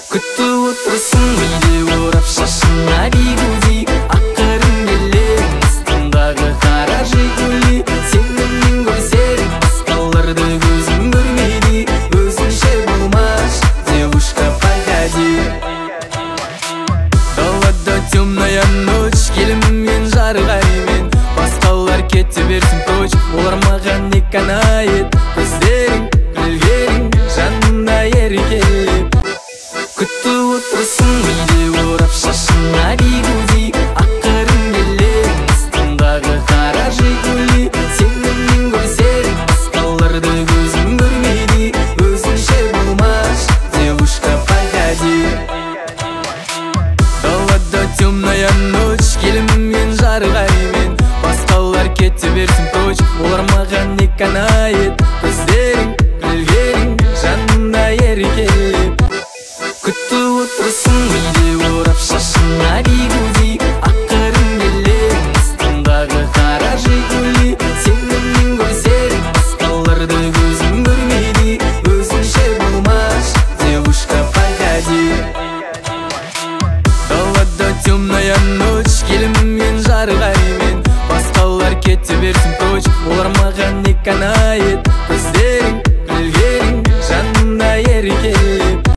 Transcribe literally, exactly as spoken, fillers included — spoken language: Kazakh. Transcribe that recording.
күтіп отырсын үйде орап шашына бигуди. Ақырын келем астындағы қара жигули. Сенімнен көрсең басқаларды көзім көрмейді. Өзінше болмаш, девушка, погоди. Далада темная ночь, келіммен жарғаймен. Басқалар кете берсін прочь, олар маған не канает. Көздерің, күлгенің жанымда еркелеп. Күтіп отырсын